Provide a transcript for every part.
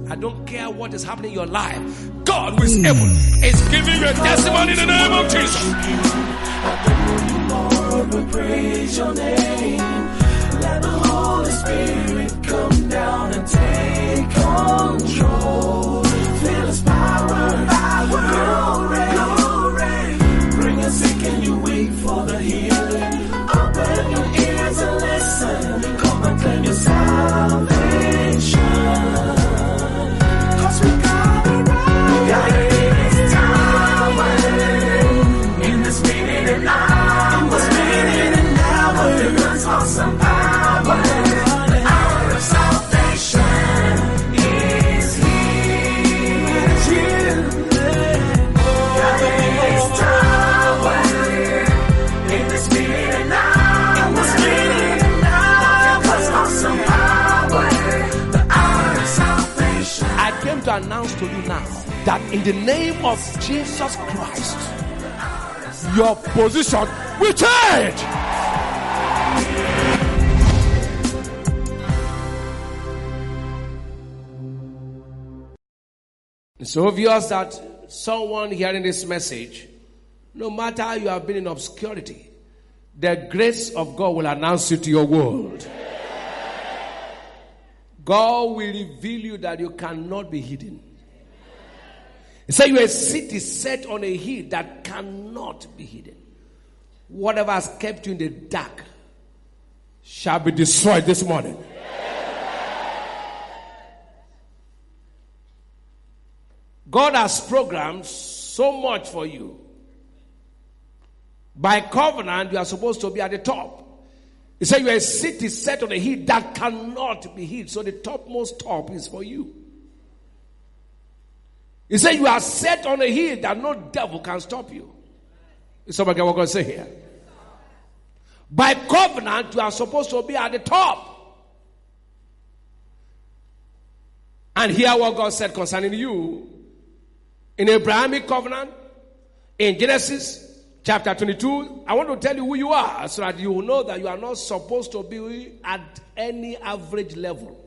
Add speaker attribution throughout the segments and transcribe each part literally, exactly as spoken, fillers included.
Speaker 1: I don't care what is happening in your life. God who is able is giving you a testimony in the name of Jesus.
Speaker 2: Lord, we praise your name. Let the Holy Spirit come down and take control. Feel His power, power, glory, glory. Bring us sick and you wait for the healing. Open your ears and listen. Come and claim your salvation. Cause we got it right. We got it in this tower. In this minute and hour. In this minute and hour. The God's awesome power. The hour of salvation is here. It's here. Got it in this tower. In this minute and hour. In this minute and hour. The God's awesome power. The hour of salvation.
Speaker 1: I came to announce to you now that in the name of Jesus Christ, your position will change. It's obvious that someone hearing this message, no matter how you have been in obscurity, the grace of God will announce you to your world. God will reveal you that you cannot be hidden. He said you are a city set on a hill that cannot be hidden. Whatever has kept you in the dark shall be destroyed this morning. God has programmed so much for you. By covenant, you are supposed to be at the top. He said you are a city set on a hill that cannot be hid. So the topmost top is for you. He said you are set on a hill that no devil can stop you. Is somebody what God say here? By covenant, you are supposed to be at the top. And hear what God said concerning you. In Abrahamic covenant, in Genesis chapter twenty-two, I want to tell you who you are so that you will know that you are not supposed to be at any average level.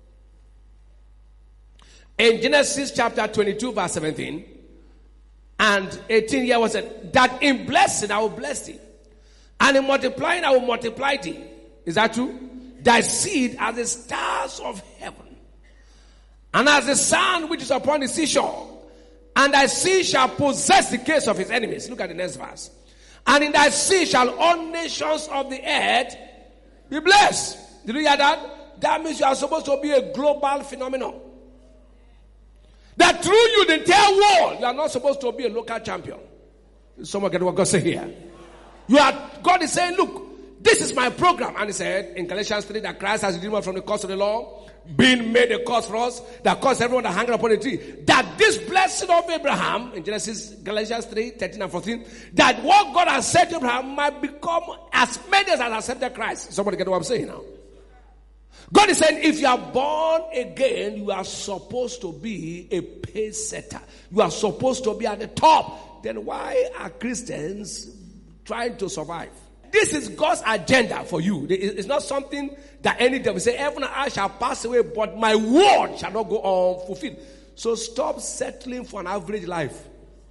Speaker 1: In Genesis chapter twenty-two, verse seventeen and eighteen, here was said that in blessing I will bless thee, and in multiplying I will multiply thee. Is that true? Thy seed as the stars of heaven, and as the sun which is upon the seashore. And thy seed shall possess the gates of his enemies. Look at the next verse. And in thy seed shall all nations of the earth be blessed. Did you hear that? That means you are supposed to be a global phenomenon. That through you, the entire world, you are not supposed to be a local champion. Someone get what God say here. You are, God is saying, look, this is my program. And he said in Galatians three that Christ has redeemed us from the curse of the law, being made a curse for us, that caused everyone that hanging upon the tree. That this blessing of Abraham, in Genesis, Galatians three, thirteen and fourteen, that what God has said to Abraham might become as many as has accepted Christ. Somebody get what I'm saying now? God is saying, if you are born again, you are supposed to be a pace setter. You are supposed to be at the top. Then why are Christians trying to survive? This is God's agenda for you. It's not something that any devil say, heaven and earth shall pass away, but my word shall not go unfulfilled. So stop settling for an average life.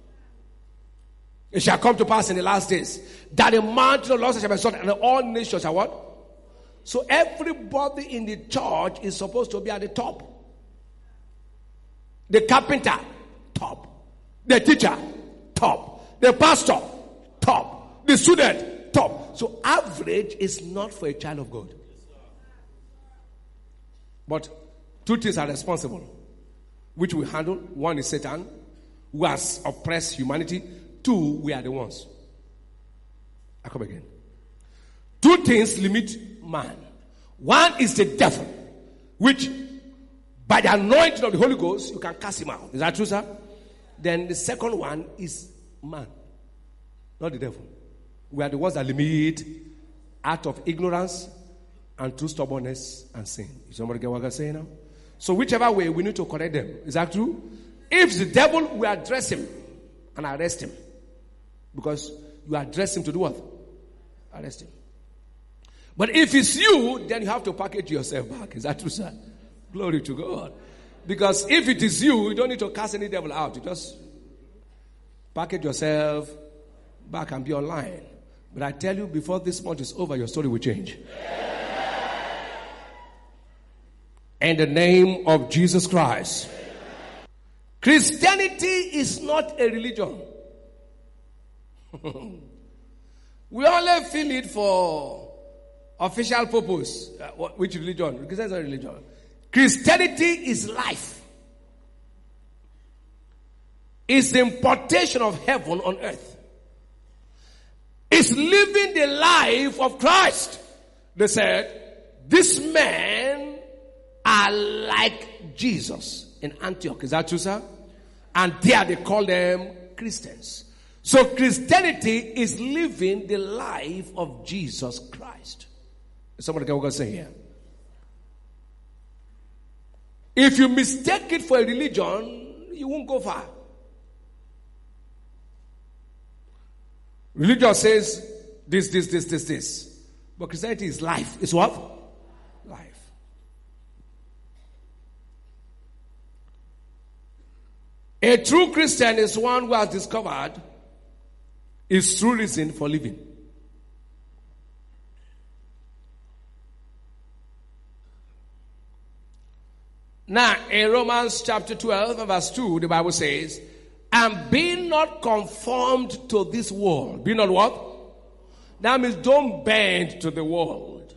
Speaker 1: It shall come to pass in the last days that the mountain of the Lord shall be exalted, and all nations shall what? So everybody in the church is supposed to be at the top. The carpenter, top. The teacher, top. The pastor, top. The student, top. So average is not for a child of God. But two things are responsible, which we handle. One is Satan, who has oppressed humanity. Two, we are the ones. I come again. Two things limit man. One is the devil, which by the anointing of the Holy Ghost, you can cast him out. Is that true, sir? Then the second one is man, not the devil. We are the ones that limit out of ignorance and through stubbornness and sin. Is somebody get what I'm saying now? So whichever way, we need to correct them. Is that true? If the devil, we address him and arrest him. Because you address him to do what? Arrest him. But if it's you, then you have to package yourself back. Is that true, sir? Glory to God. Because if it is you, you don't need to cast any devil out. You just package yourself back and be online. But I tell you, before this month is over, your story will change. In the name of Jesus Christ. Christianity is not a religion. We only feel it for official purpose. Uh, which religion? Because that's not religion. Christianity is life. It's the importation of heaven on earth. It's living the life of Christ. They said, these men are like Jesus in Antioch. Is that true, sir? And there they call them Christians. So Christianity is living the life of Jesus Christ. Somebody get what I'm going to say here? If you mistake it for a religion, you won't go far. Religion says this, this, this, this, this. But Christianity is life. It's what? Life. A true Christian is one who has discovered his true reason for living. Now, in Romans chapter twelve, verse two, the Bible says, and be not conformed to this world. Be not what? That means don't bend to the world.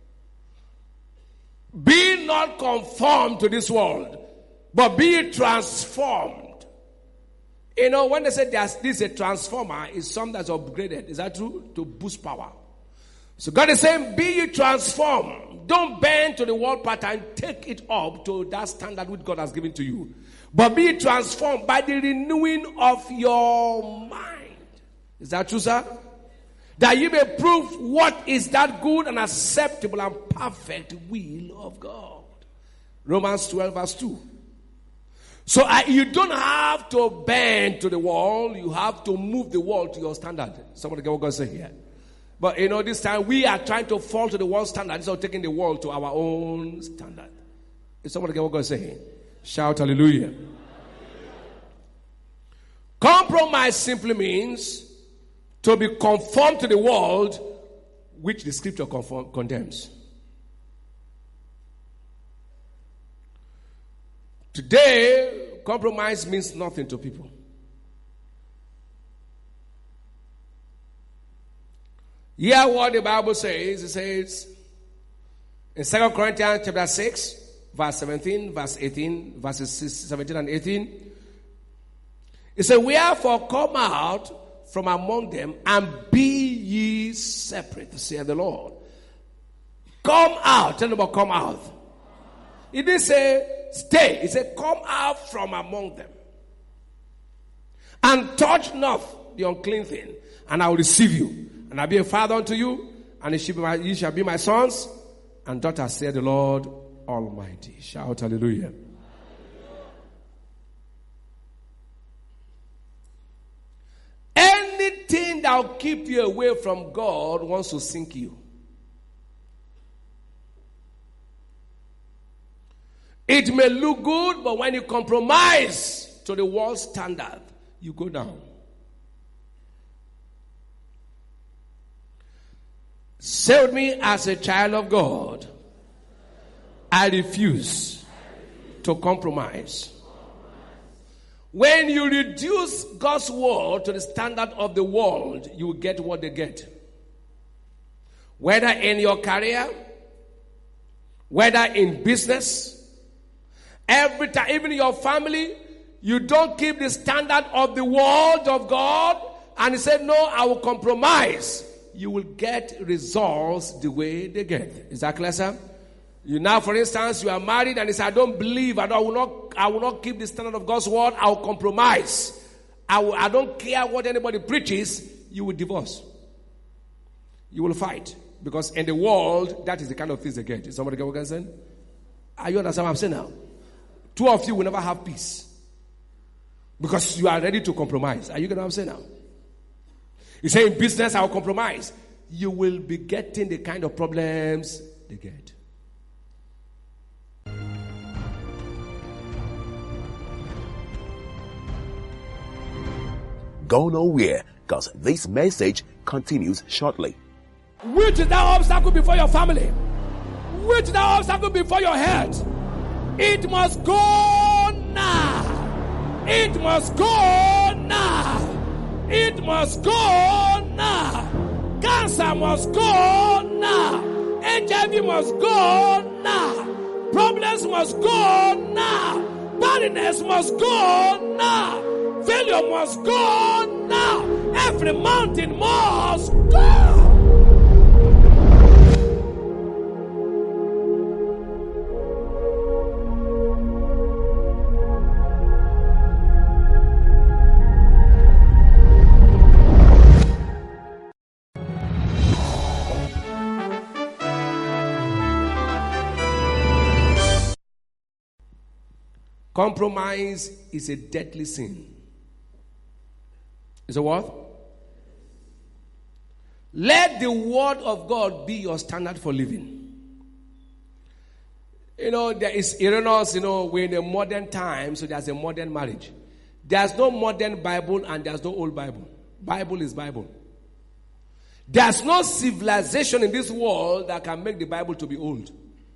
Speaker 1: Be not conformed to this world, but be transformed. You know, when they say there's this a transformer, is something that's upgraded. Is that true? To boost power. So God is saying, be ye transformed. Don't bend to the world pattern. Take it up to that standard which God has given to you. But be transformed by the renewing of your mind. Is that true, sir? That you may prove what is that good and acceptable and perfect will of God. Romans twelve verse two. So uh, you don't have to bend to the wall. You have to move the wall to your standard. Somebody get what God say here. But you know, this time we are trying to fall to the world standard instead of taking the world to our own standard. Is somebody get what God is saying? Shout hallelujah. Hallelujah. Compromise simply means to be conformed to the world which the scripture conform, condemns. Today, compromise means nothing to people. Hear what the Bible says. It says in Second Corinthians chapter six, verse seventeen, verse eighteen, verses seventeen and eighteen. It says, wherefore come out from among them and be ye separate, saith the Lord. Come out. Tell them about come out. He didn't say stay. He said come out from among them. And touch not the unclean thing, and I will receive you. And I'll be a father unto you, and ye shall be my, ye shall be my sons and daughters, saith the Lord Almighty. Shout hallelujah. Anything that will keep you away from God wants to sink you. It may look good, but when you compromise to the world standard, you go down. Say with me, as a child of God, I refuse to compromise. When you reduce God's word to the standard of the world, you will get what they get. Whether in your career, whether in business, every time, even in your family, you don't keep the standard of the word of God, and you say, no, I will compromise. You will get results the way they get. Is that clear, sir? You now, for instance, you are married and you say, I don't believe, I, don't, I, will not, I will not keep the standard of God's word, I will compromise. I, will, I don't care what anybody preaches, you will divorce. You will fight. Because in the world, that is the kind of things they get. Is somebody get what I'm saying? Are you understand what I'm saying now? Two of you will never have peace. Because you are ready to compromise. Are you getting what I'm saying now? You say in business, I will compromise. You will be getting the kind of problems they get.
Speaker 3: go nowhere, because this message continues shortly.
Speaker 1: Which is that obstacle before your family? Which is that obstacle before your health? It must go now. It must go now. It must go now. Cancer must go now. H I V must go now. Problems must go now. Barrenness must go now. Failure must go now. Every mountain must go. Compromise is a deadly sin. Is it what? Let the word of God be your standard for living. You know, there is erroneous, you know, we're in a modern time, so there's a modern marriage. There's no modern Bible and there's no old Bible. Bible is Bible. There's no civilization in this world that can make the Bible to be old.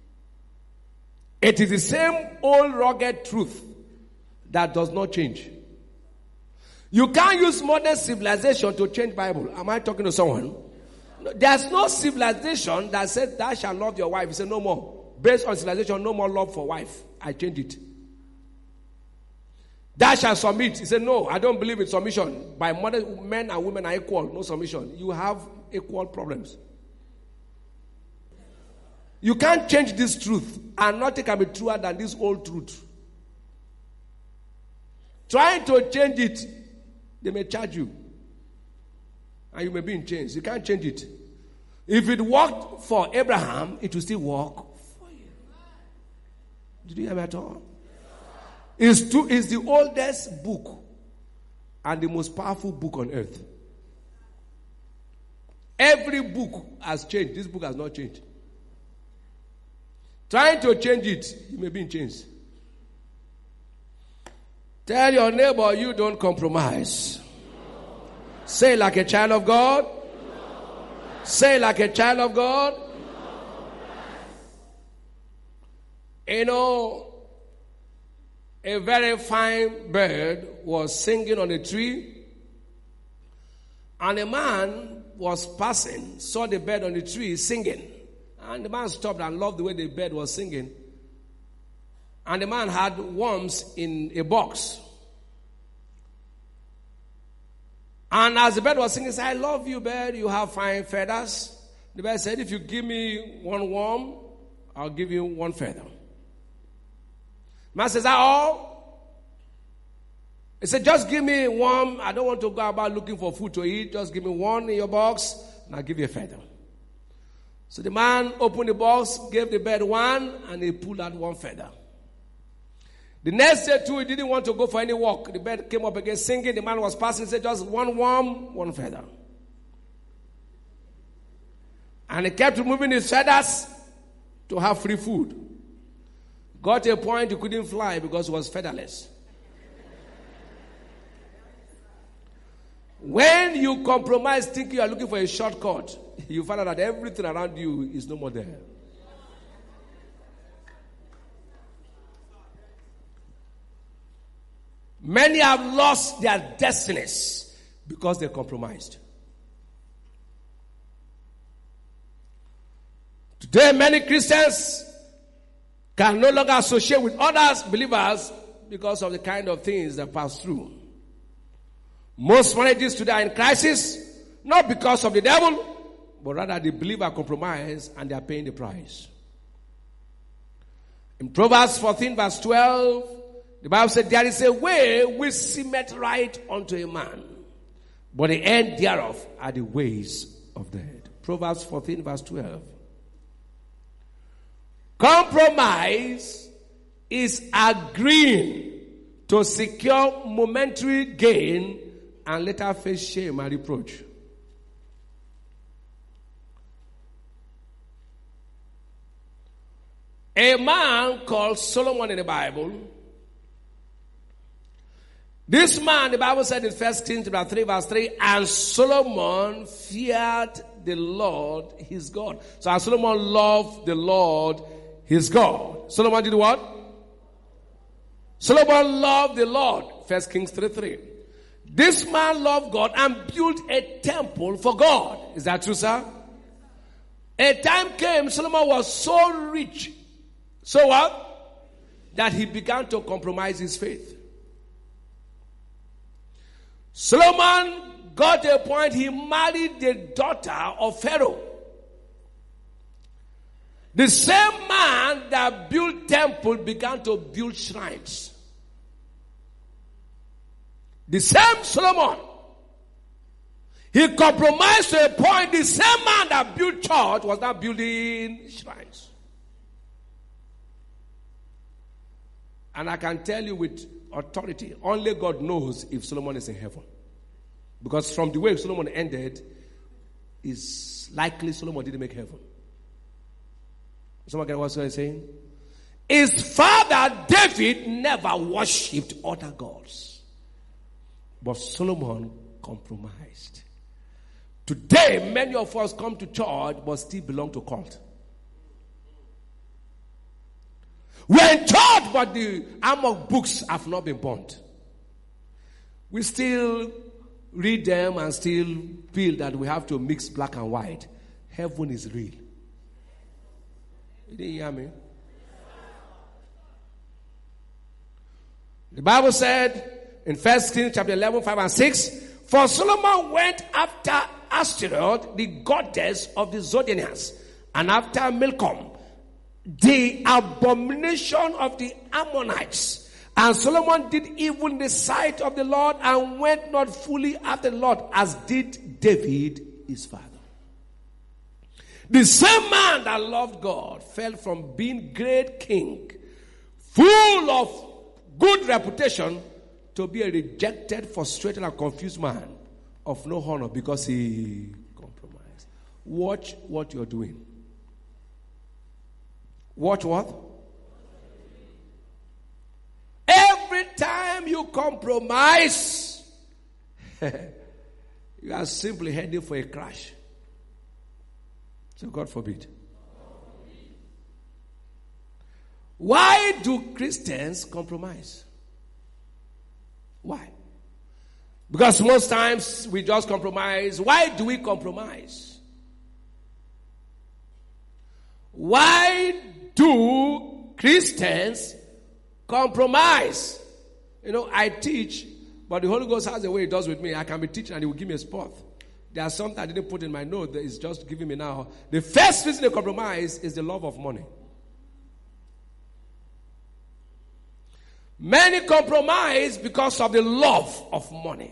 Speaker 1: It is the same old rugged truth that does not change. You can't use modern civilization to change Bible. Am I talking to someone? There's no civilization that said thou shalt love your wife. You say no more. Based on civilization, no more love for wife. I change it. Thou shalt submit. He said no, I don't believe in submission. By modern men and women are equal. No submission. You have equal problems. You can't change this truth, and nothing can be truer than this old truth. Trying to change it, they may charge you. And you may be in chains. You can't change it. If it worked for Abraham, it will still work for you. Did you hear me at all? It's, too, it's the oldest book and the most powerful book on earth. Every book has changed. This book has not changed. Trying to change it, you may be in chains. Tell your neighbor you don't compromise. Say like a child of God. Say like a child of God. You know, a very fine bird was singing on a tree, and a man was passing, saw the bird on the tree singing. And the man stopped and loved the way the bird was singing. And the man had worms in a box. And as the bird was singing, he said, I love you, bird. You have fine feathers. The bird said, if you give me one worm, I'll give you one feather. The man says, that all? He said, just give me one. I don't want to go about looking for food to eat. Just give me one in your box, and I'll give you a feather. So the man opened the box, gave the bird one, and he pulled out one feather. The next day too, he didn't want to go for any walk. The bird came up again singing. The man was passing, said just one worm, one feather. And he kept removing his feathers to have free food. Got to a point he couldn't fly because he was featherless. When you compromise thinking you are looking for a shortcut, you find out that everything around you is no more there. Many have lost their destinies because they compromised. Today, many Christians can no longer associate with others, believers, because of the kind of things they pass through. Most marriages today are in crisis, not because of the devil, but rather the believer compromise and they are paying the price. In Proverbs fourteen verse twelve, the Bible said, there is a way which seemeth right unto a man, but the end thereof are the ways of death. Proverbs fourteen verse twelve. Compromise is agreeing to secure momentary gain and later face shame and reproach. A man called Solomon in the Bible This man, the Bible said in First Kings chapter three, verse three, and Solomon feared the Lord his God. So as Solomon loved the Lord his God. Solomon did what? Solomon loved the Lord. First Kings three three. This man loved God and built a temple for God. Is that true, sir? A time came, Solomon was so rich. So what? That he began to compromise his faith. Solomon got to a point he married the daughter of Pharaoh. The same man that built temple began to build shrines. The same Solomon. He compromised to a point. The same man that built church was now building shrines. And I can tell you with authority, only God knows if Solomon is in heaven. Because from the way Solomon ended, it's likely Solomon didn't make heaven. Someone get what I'm saying? His father David never worshipped other gods. But Solomon compromised. Today, many of us come to church but still belong to cult. We're in church, but the Amok books have not been burnt. We still read them and still feel that we have to mix black and white. Heaven is real. You didn't hear me? The Bible said in First Kings chapter eleven, five and six, for Solomon went after Ashtaroth, the goddess of the Zidonians, and after Milcom, the abomination of the Ammonites. And Solomon did evil in the sight of the Lord and went not fully after the Lord, as did David his father. The same man that loved God fell from being great king, full of good reputation, to be a rejected, frustrated, and confused man of no honor because he compromised. Watch what you're doing. Watch what? Every time you compromise, you are simply heading for a crash. So God forbid. Why do Christians compromise? Why? Because most times we just compromise. Why do we compromise? Why do Christians compromise? You know, I teach, but the Holy Ghost has a way it does with me. I can be teaching and he will give me a spot. There are some that I didn't put in my note that is just giving me now. The first reason they compromise is the love of money. Many compromise because of the love of money.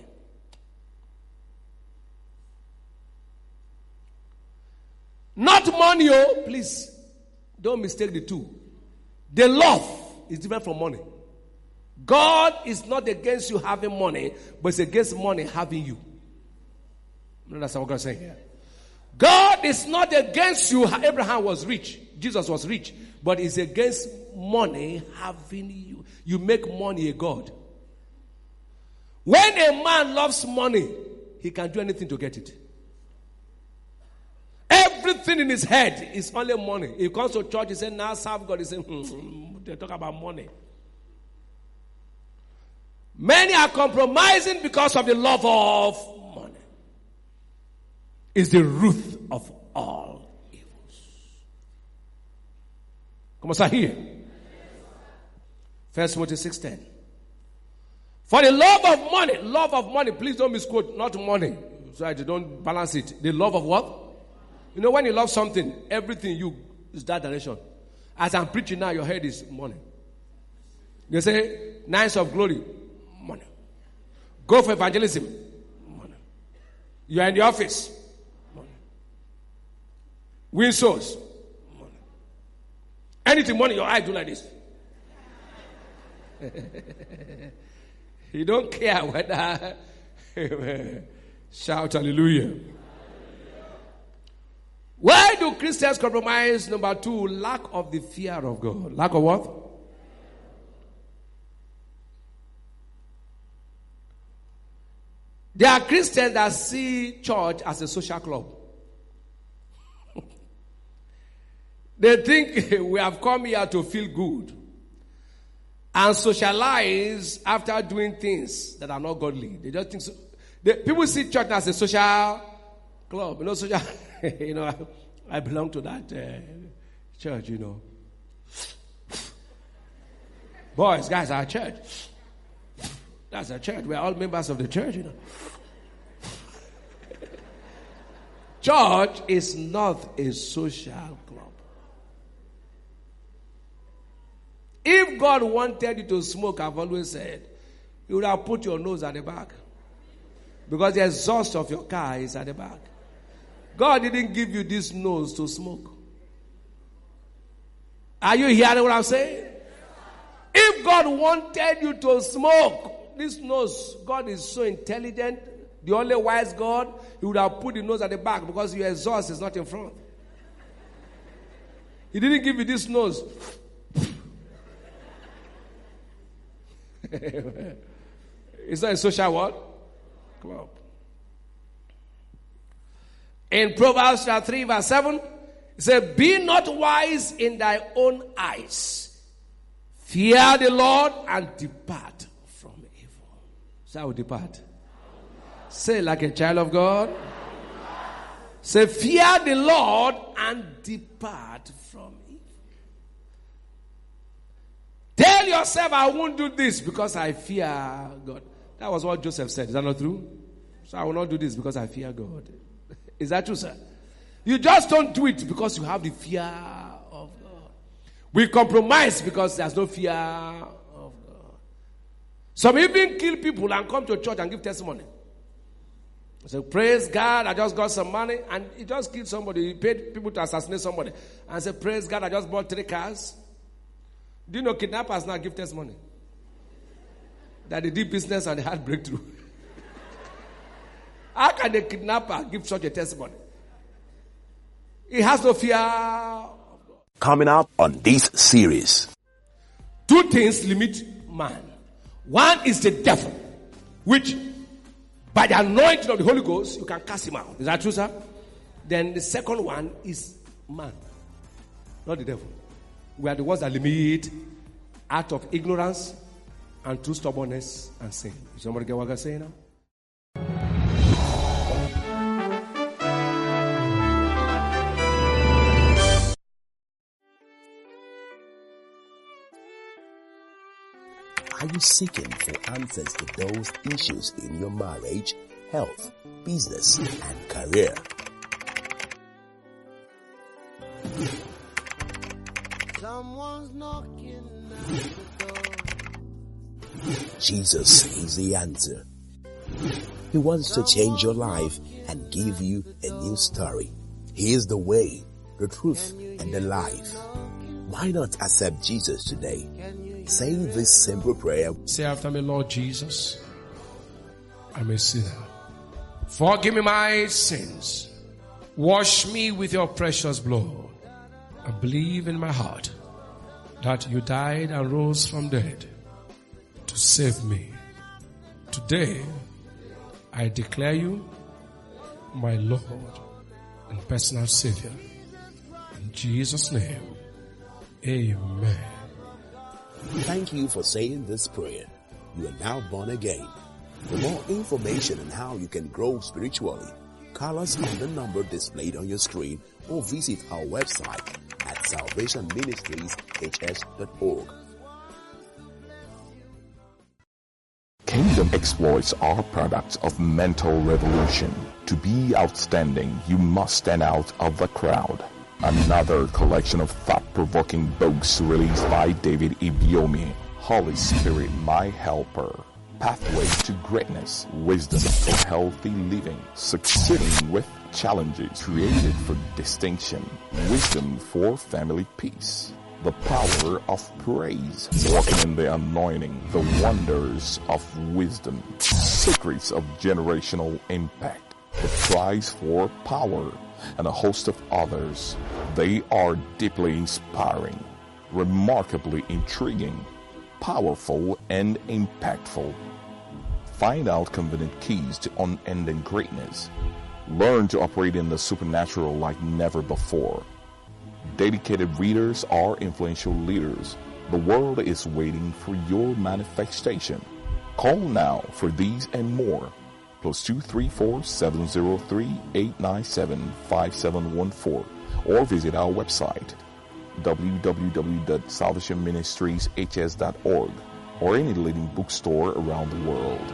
Speaker 1: Not money, oh, please. Don't mistake the two. The love is different from money. God is not against you having money, but it's against money having you. That's what God is saying here. God is not against you. Abraham was rich. Jesus was rich. But it's against money having you. You make money a god. When a man loves money, he can do anything to get it. Everything in his head is only money. He comes to church, he says, now serve God. He says, hmm, they talk about money. Many are compromising because of the love of money. It's the root of all evils. Come on, start here. First Timothy six ten. For the love of money, love of money, please don't misquote, not money. So I don't balance it. The love of what? You know, when you love something, everything you is that direction. As I'm preaching now, your head is money. They say, nights of glory, money. Go for evangelism, money. You are in the office, money. Win souls, money. Anything money, your eyes do like this. You don't care whether shout hallelujah. Why do Christians compromise? Number two, lack of the fear of God. Lack of what? There are Christians that see church as a social club. They think we have come here to feel good and socialize after doing things that are not godly. They just think so. They, people see church as a social club. You know, social. you know, I, I belong to that uh, church. You know, boys, guys, our church. That's our church. We're all members of the church. You know, church is not a social club. If God wanted you to smoke, I've always said, He would have put your nose at the back. Because the exhaust of your car is at the back. God didn't give you this nose to smoke. Are you hearing what I'm saying? If God wanted you to smoke, this nose, God is so intelligent, the only wise God, He would have put the nose at the back because your exhaust is not in front. He didn't give you this nose. It's not a social what? Club. In Proverbs chapter three verse seven, it says, be not wise in thy own eyes. Fear the Lord and depart from evil. So I will depart. Say like a child of God. Say, fear the Lord and depart from evil. Tell yourself, I won't do this because I fear God. That was what Joseph said. Is that not true? So I will not do this because I fear God. Is that true, sir? You just don't do it because you have the fear of God. We compromise because there's no fear of God. Some even kill people and come to church and give testimony. So praise God, I just got some money, and he just killed somebody. He paid people to assassinate somebody. And said, praise God, I just bought three cars. Do you know kidnappers now give testimony? That they did business and they had breakthrough. How can the kidnapper give such a testimony? He has no fear of God.
Speaker 3: Coming up on this series.
Speaker 1: Two things limit man. One is the devil, which by the anointing of the Holy Ghost, you can cast him out. Is that true, sir? Then the second one is man, not the devil. We are the ones that limit out of ignorance and through stubbornness and sin. Somebody get what I'm saying now?
Speaker 3: Are you seeking for answers to those issues in your marriage, health, business, and career?
Speaker 4: Someone's knocking at the door.
Speaker 3: Jesus is the answer. He wants to change your life and give you a new story. He is the way, the truth, and the life. Why not accept Jesus today? Say this simple prayer.
Speaker 1: Say after me, Lord Jesus, I'm a sinner. Forgive me my sins. Wash me with your precious blood. I believe in my heart that you died and rose from dead to save me. Today, I declare you my Lord and personal Savior. In Jesus' name, amen.
Speaker 3: Thank you for saying this prayer. You are now born again. For more information on how you can grow spiritually, call us on the number displayed on your screen or visit our website at salvation ministries h s dot org.
Speaker 5: Kingdom exploits are products of mental revolution. To be outstanding, you must stand out of the crowd. Another collection of thought-provoking books released by David Ibiyomi. Holy Spirit, my helper. Pathway to greatness. Wisdom for healthy living. Succeeding with challenges. Created for distinction. Wisdom for family peace. The power of praise. Walking in the anointing. The wonders of wisdom. Secrets of generational impact. The prize for power. And a host of others. They are deeply inspiring, remarkably intriguing, powerful, and impactful. Find out convenient keys to unending greatness. Learn to operate in the supernatural like never before. Dedicated readers are influential leaders. The world is waiting for your manifestation. Call now for these and more. Plus two three four, seven zero three, eight nine seven, five seven one four or visit our website w w w dot salvation ministries h s dot org or any leading bookstore around the world.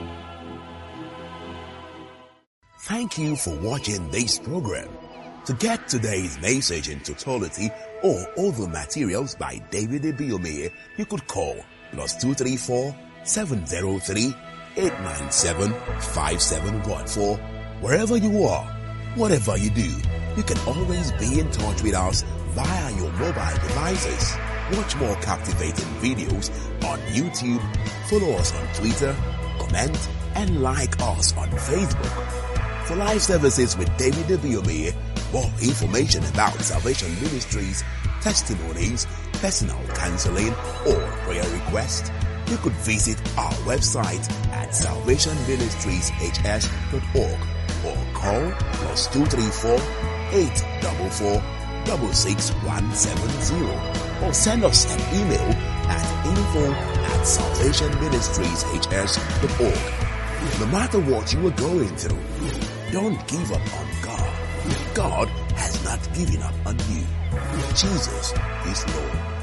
Speaker 3: Thank you for watching this program. To get today's message in totality or other materials by David Ibiyeomie, you could call plus two three four, seven zero three, eight nine seven, five seven one four. Wherever you are, whatever you do, you can always be in touch with us via your mobile devices. Watch more captivating videos on YouTube, follow us on Twitter, comment, and like us on Facebook. For live services with David Ibiyeomie, more information about Salvation Ministries, testimonies, personal counseling, or prayer requests, you could visit our website at salvation ministries h s dot org or call plus two three four, eight four four, six six one seven zero or send us an email at info at salvation ministries h s dot org. No matter what you are going through, don't give up on God. God has not given up on you. Jesus is Lord.